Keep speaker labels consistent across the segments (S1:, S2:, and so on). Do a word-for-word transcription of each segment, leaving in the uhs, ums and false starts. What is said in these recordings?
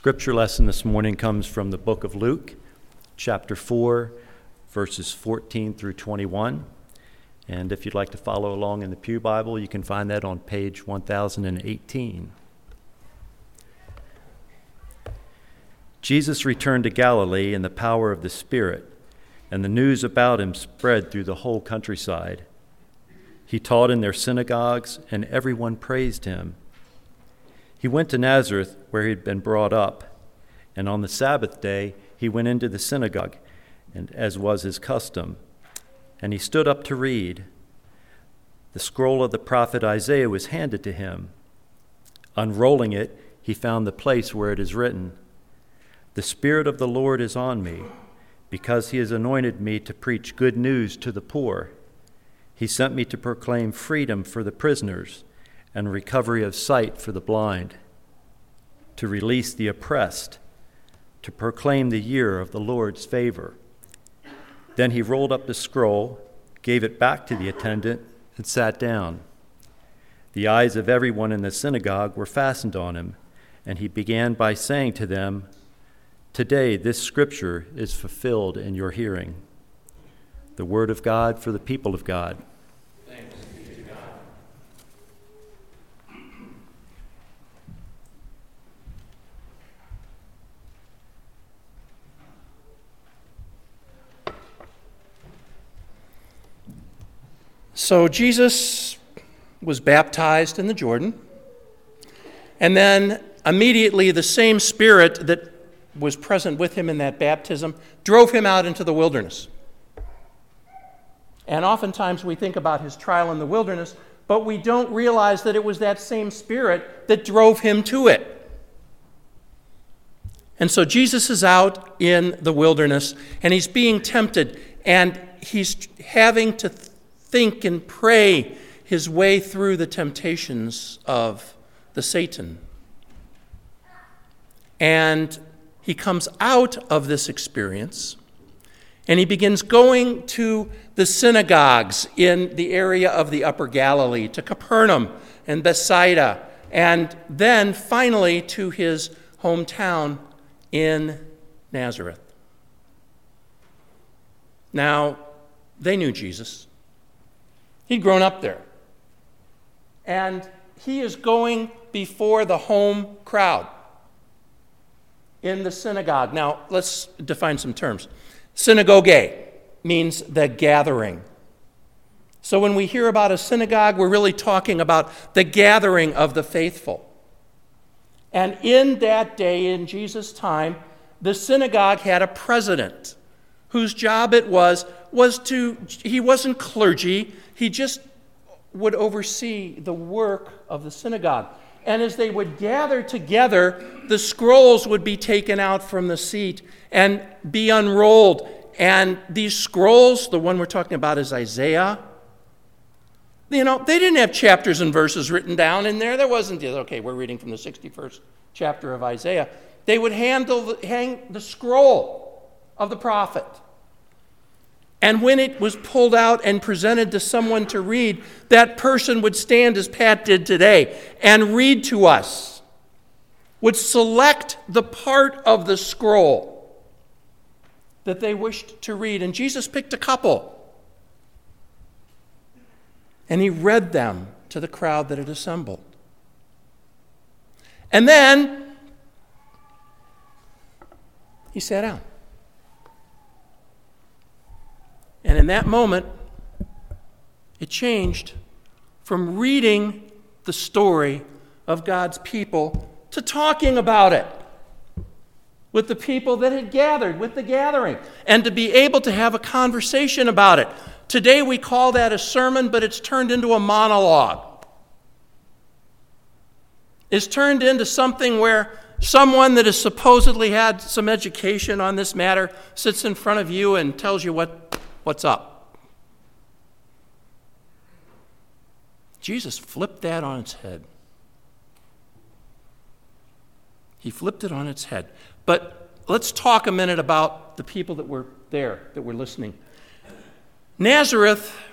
S1: Scripture lesson this morning comes from the book of Luke, chapter four, verses fourteen through twenty-one. And if you'd like to follow along in the Pew Bible, you can find that on page one thousand eighteen. Jesus returned to Galilee in the power of the Spirit, and the news about him spread through the whole countryside. He taught in their synagogues, and everyone praised him. He went to Nazareth, where he had been brought up, and on the Sabbath day he went into the synagogue, and as was his custom, and he stood up to read. The scroll of the prophet Isaiah was handed to him. Unrolling it, he found the place where it is written, "The Spirit of the Lord is on me, because he has anointed me to preach good news to the poor. He sent me to proclaim freedom for the prisoners and recovery of sight for the blind, to release the oppressed, to proclaim the year of the Lord's favor." Then he rolled up the scroll, gave it back to the attendant, and sat down. The eyes of everyone in the synagogue were fastened on him, and he began by saying to them, "Today this scripture is fulfilled in your hearing." The word of God for the people of God.
S2: Thanks be to God. So Jesus was baptized in the Jordan, and then immediately the same Spirit that was present with him in that baptism drove him out into the wilderness. And oftentimes we think about his trial in the wilderness, but we don't realize that it was that same Spirit that drove him to it. And so Jesus is out in the wilderness, and he's being tempted, and he's having to think and pray his way through the temptations of the Satan. And he comes out of this experience, and he begins going to the synagogues in the area of the Upper Galilee, to Capernaum and Bethsaida, and then finally to his hometown in Nazareth. Now, they knew Jesus. He'd grown up there. And he is going before the home crowd in the synagogue. Now, let's define some terms. Synagogue means the gathering. So when we hear about a synagogue, we're really talking about the gathering of the faithful. And in that day, in Jesus' time, the synagogue had a president whose job it was, was to, he wasn't clergy, he just would oversee the work of the synagogue. And as they would gather together, the scrolls would be taken out from the seat and be unrolled. And these scrolls, the one we're talking about is Isaiah. You know, they didn't have chapters and verses written down in there. There wasn't, okay, we're reading from the sixty-first chapter of Isaiah. They would handle the, hang the scroll of the prophet. And when it was pulled out and presented to someone to read, that person would stand as Pat did today and read to us, would select the part of the scroll that they wished to read. And Jesus picked a couple, and he read them to the crowd that had assembled. And then he sat down. And in that moment, it changed from reading the story of God's people to talking about it with the people that had gathered, with the gathering, and to be able to have a conversation about it. Today we call that a sermon, but it's turned into a monologue. It's turned into something where someone that has supposedly had some education on this matter sits in front of you and tells you what What's up? Jesus flipped that on its head. He flipped it on its head. But let's talk a minute about the people that were there, that were listening. Nazareth,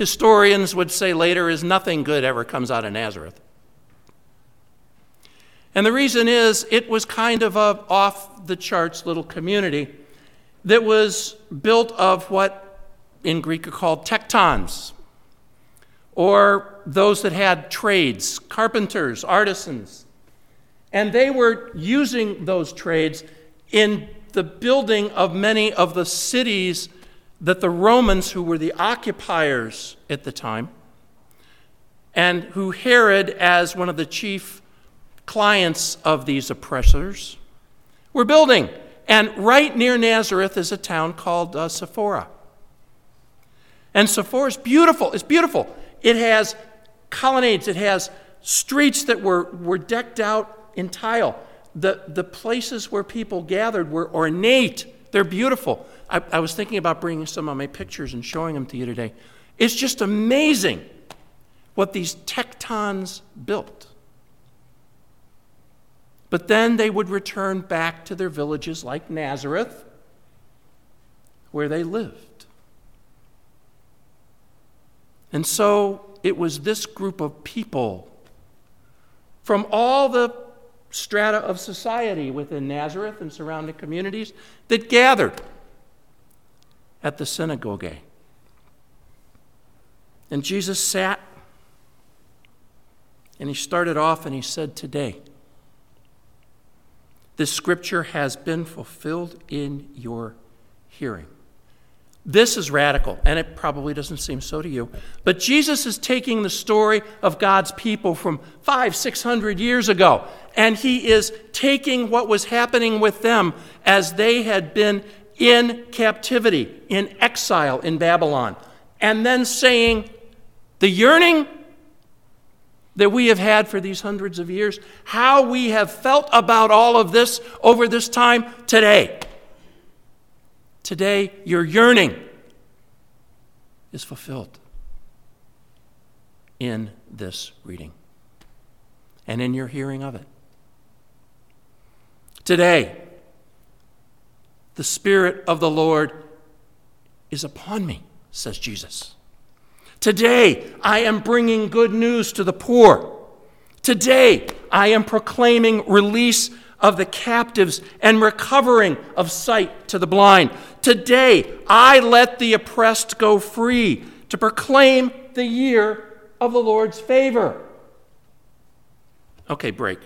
S2: historians would say later, is nothing good ever comes out of Nazareth. And the reason is it was kind of a off-the-charts little community that was built of what in Greek are called tektons, or those that had trades, carpenters, artisans. And they were using those trades in the building of many of the cities that the Romans, who were the occupiers at the time, and who Herod, as one of the chief clients of these oppressors, were building. And right near Nazareth is a town called uh, Sephora. And Sephora is beautiful. It's beautiful. It has colonnades. It has streets that were, were decked out in tile. The, the places where people gathered were ornate. They're beautiful. I, I was thinking about bringing some of my pictures and showing them to you today. It's just amazing what these tektons built. But then they would return back to their villages like Nazareth, where they lived. And so it was this group of people from all the strata of society within Nazareth and surrounding communities that gathered at the synagogue. And Jesus sat, and he started off and he said, "Today, this scripture has been fulfilled in your hearing." This is radical, and it probably doesn't seem so to you. But Jesus is taking the story of God's people from five, six hundred years ago, and he is taking what was happening with them as they had been in captivity, in exile in Babylon, and then saying, the yearning that we have had for these hundreds of years, how we have felt about all of this over this time today. Today, your yearning is fulfilled in this reading and in your hearing of it. Today, the Spirit of the Lord is upon me, says Jesus. Today, I am bringing good news to the poor. Today, I am proclaiming release of the captives and recovering of sight to the blind. Today, I let the oppressed go free to proclaim the year of the Lord's favor. Okay, break.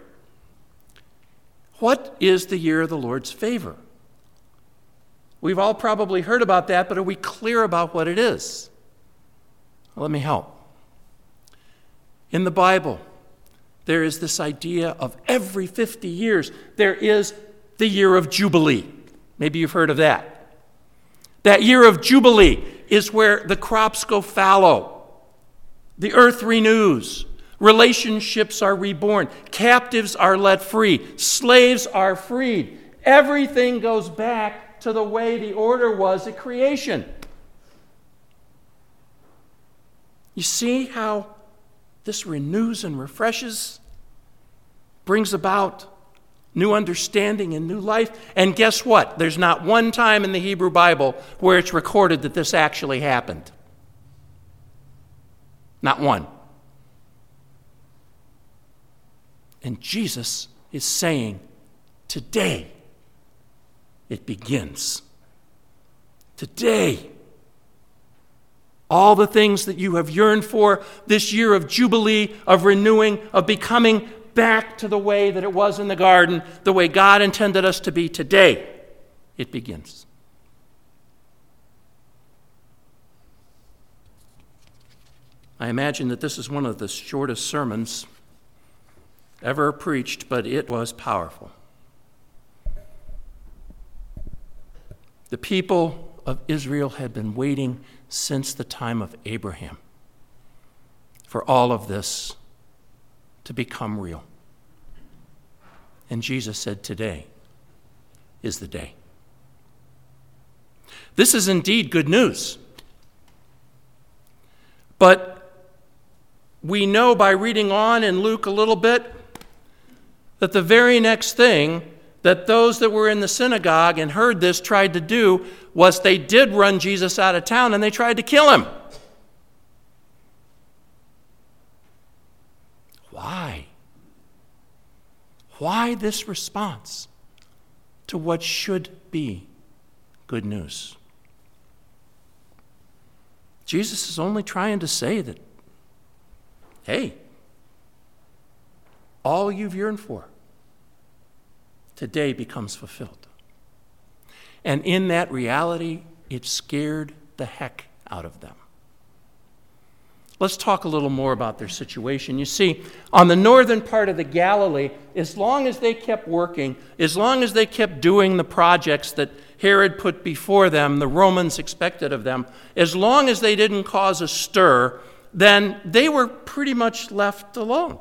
S2: What is the year of the Lord's favor? We've all probably heard about that, but are we clear about what it is? Well, let me help. In the Bible, there is this idea of every fifty years, there is the year of Jubilee. Maybe you've heard of that. That year of Jubilee is where the crops go fallow, the earth renews, relationships are reborn, captives are let free, slaves are freed. Everything goes back to the way the order was at creation. You see how this renews and refreshes, brings about new understanding and new life. And guess what? There's not one time in the Hebrew Bible where it's recorded that this actually happened. Not one. And Jesus is saying, today it begins. Today, all the things that you have yearned for, this year of Jubilee, of renewing, of becoming back to the way that it was in the garden, the way God intended us to be today, it begins. I imagine that this is one of the shortest sermons ever preached, but it was powerful. The people of Israel had been waiting since the time of Abraham for all of this to become real. And Jesus said, today is the day. This is indeed good news. But we know by reading on in Luke a little bit that the very next thing that those that were in the synagogue and heard this tried to do was they did run Jesus out of town and they tried to kill him. Why? Why this response to what should be good news? Jesus is only trying to say that, hey, all you've yearned for today becomes fulfilled. And in that reality, it scared the heck out of them. Let's talk a little more about their situation. You see, on the northern part of the Galilee, as long as they kept working, as long as they kept doing the projects that Herod put before them, the Romans expected of them, as long as they didn't cause a stir, then they were pretty much left alone.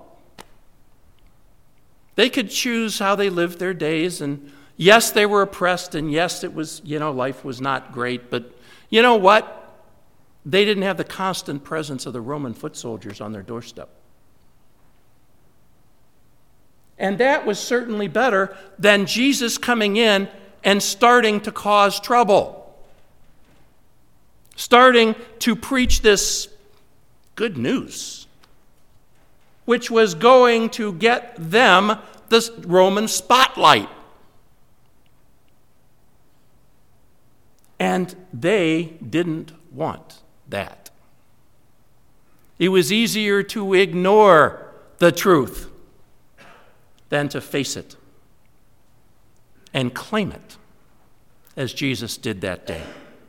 S2: They could choose how they lived their days, and yes, they were oppressed, and yes, it was, you know, life was not great, but you know what? They didn't have the constant presence of the Roman foot soldiers on their doorstep. And that was certainly better than Jesus coming in and starting to cause trouble, starting to preach this good news, which was going to get them the Roman spotlight. And they didn't want that. It was easier to ignore the truth than to face it and claim it, as Jesus did that day.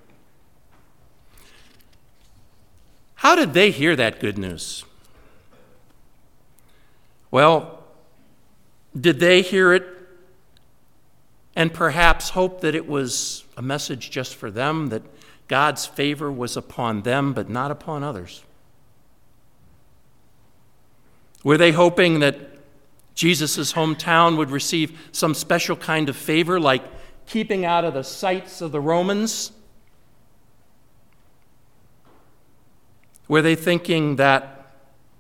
S2: How did they hear that good news? Well, did they hear it and perhaps hope that it was a message just for them, that God's favor was upon them but not upon others? Were they hoping that Jesus' hometown would receive some special kind of favor, like keeping out of the sights of the Romans? Were they thinking that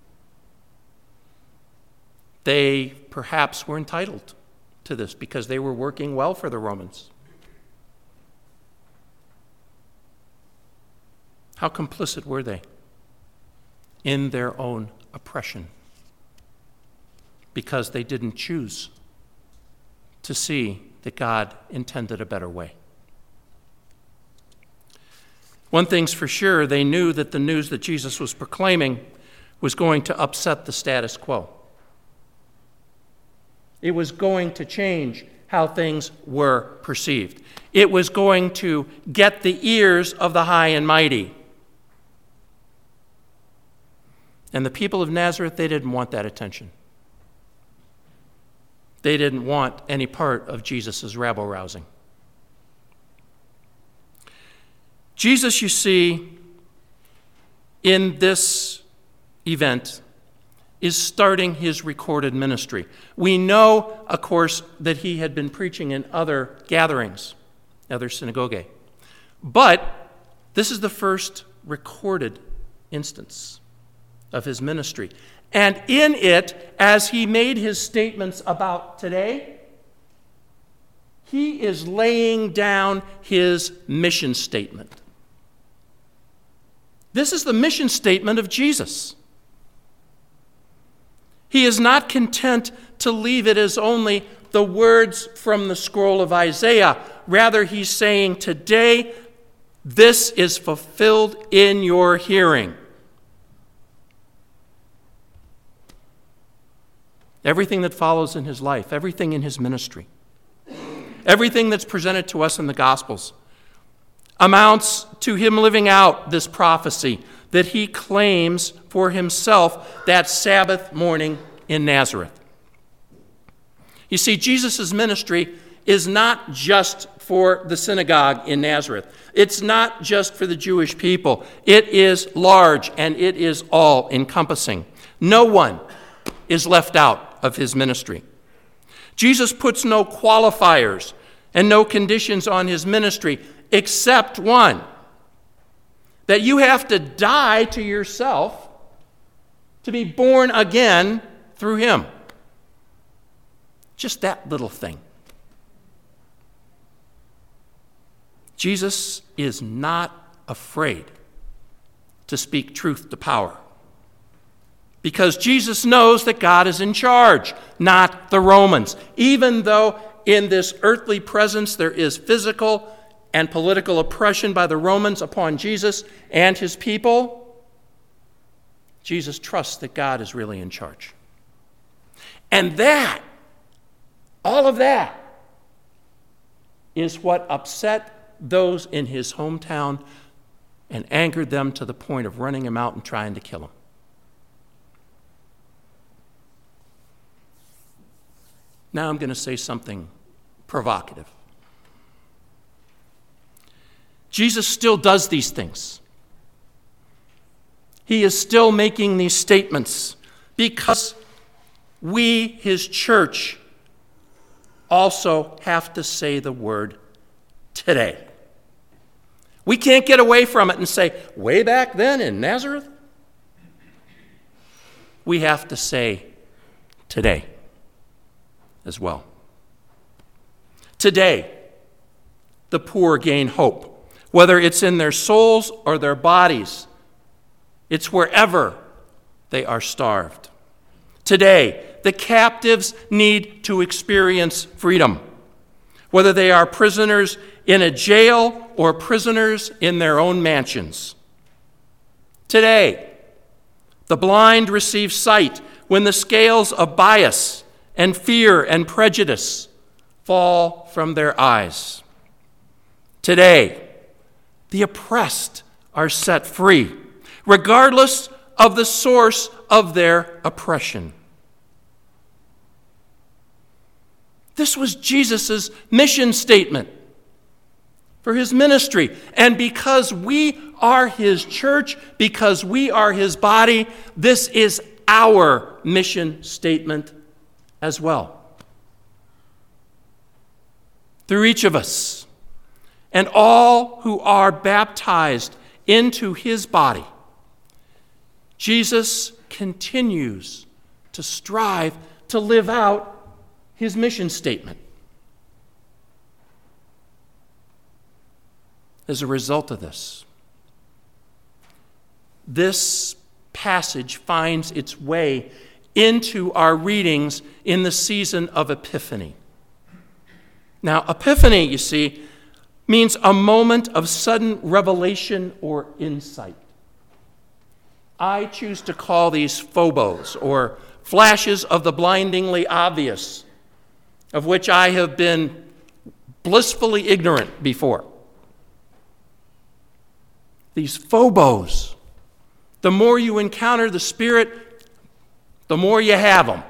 S2: they perhaps were entitled to this because they were working well for the Romans? How complicit were they in their own oppression because they didn't choose to see that God intended a better way? One thing's for sure, they knew that the news that Jesus was proclaiming was going to upset the status quo. It was going to change how things were perceived. It was going to get the ears of the high and mighty. And the people of Nazareth, they didn't want that attention. They didn't want any part of Jesus' rabble-rousing. Jesus, you see, in this event, is starting his recorded ministry. We know, of course, that he had been preaching in other gatherings, other synagogue. But this is the first recorded instance of his ministry. And in it, as he made his statements about today, he is laying down his mission statement. This is the mission statement of Jesus. He is not content to leave it as only the words from the scroll of Isaiah. Rather, he's saying, today, this is fulfilled in your hearing. Everything that follows in his life, everything in his ministry, everything that's presented to us in the Gospels amounts to him living out this prophecy that he claims for himself that Sabbath morning in Nazareth. You see, Jesus' ministry is not just for the synagogue in Nazareth. It's not just for the Jewish people. It is large and it is all-encompassing. No one is left out of his ministry. Jesus puts no qualifiers and no conditions on his ministry except one, that you have to die to yourself to be born again through him. Just that little thing. Jesus is not afraid to speak truth to power, Because Jesus knows that God is in charge, not the Romans. Even though in this earthly presence there is physical and political oppression by the Romans upon Jesus and his people, Jesus trusts that God is really in charge. And that, all of that, is what upset those in his hometown and angered them to the point of running him out and trying to kill him. Now I'm going to say something provocative. Jesus still does these things. He is still making these statements because we, his church, also have to say the word today. We can't get away from it and say, way back then in Nazareth. We have to say today as well. Today, the poor gain hope, whether it's in their souls or their bodies. It's wherever they are starved. Today, the captives need to experience freedom, whether they are prisoners in a jail or prisoners in their own mansions. Today, the blind receive sight when the scales of bias and fear and prejudice fall from their eyes. Today, the oppressed are set free, regardless of the source of their oppression. This was Jesus' mission statement for his ministry. And because we are his church, because we are his body, this is our mission statement as well. Through each of us and all who are baptized into his body, Jesus continues to strive to live out his mission statement. As a result of this, this passage finds its way into our readings in the season of Epiphany. Now, Epiphany, you see, means a moment of sudden revelation or insight. I choose to call these phobos, or flashes of the blindingly obvious, of which I have been blissfully ignorant before. These phobos, the more you encounter the Spirit, the more you have them.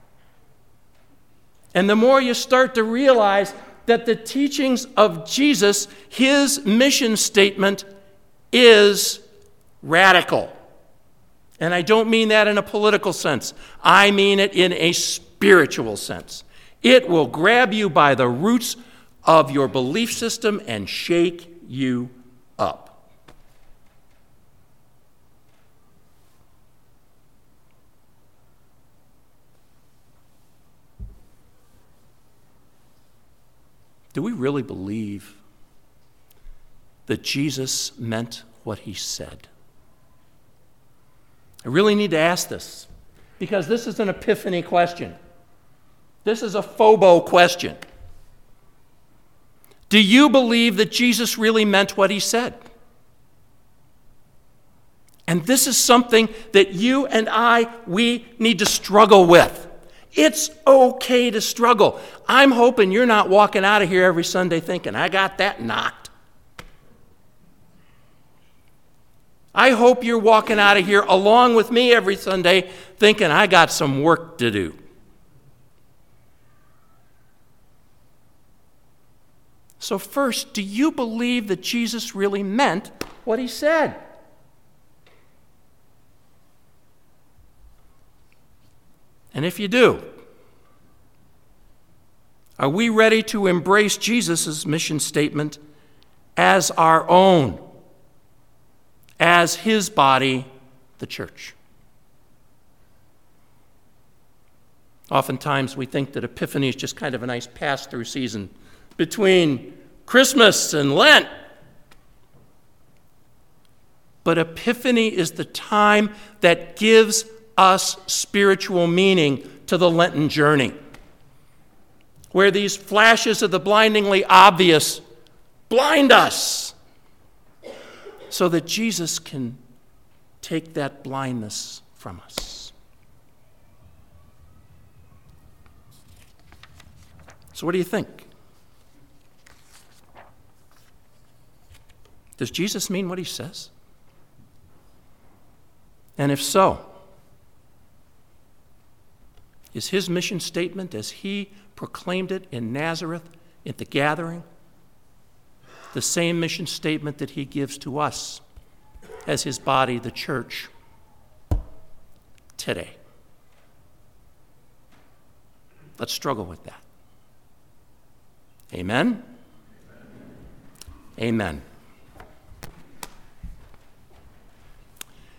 S2: And the more you start to realize that the teachings of Jesus, his mission statement, is radical. And I don't mean that in a political sense. I mean it in a spiritual sense. It will grab you by the roots of your belief system and shake you up. Do we really believe that Jesus meant what he said? I really need to ask this, because this is an epiphany question. This is a phobo question. Do you believe that Jesus really meant what he said? And this is something that you and I, we need to struggle with. It's okay to struggle. I'm hoping you're not walking out of here every Sunday thinking, I got that knocked. I hope you're walking out of here along with me every Sunday thinking, I got some work to do. So first, do you believe that Jesus really meant what he said? And if you do, are we ready to embrace Jesus' mission statement as our own, as his body, the church? Oftentimes we think that Epiphany is just kind of a nice pass-through season between Christmas and Lent. But Epiphany is the time that gives us spiritual meaning to the Lenten journey, where these flashes of the blindingly obvious blind us so that Jesus can take that blindness from us. So what do you think? Does Jesus mean what he says? And if so, is his mission statement as he proclaimed it in Nazareth at the gathering the same mission statement that he gives to us as his body, the church, today? Let's struggle with that. Amen? Amen. Amen.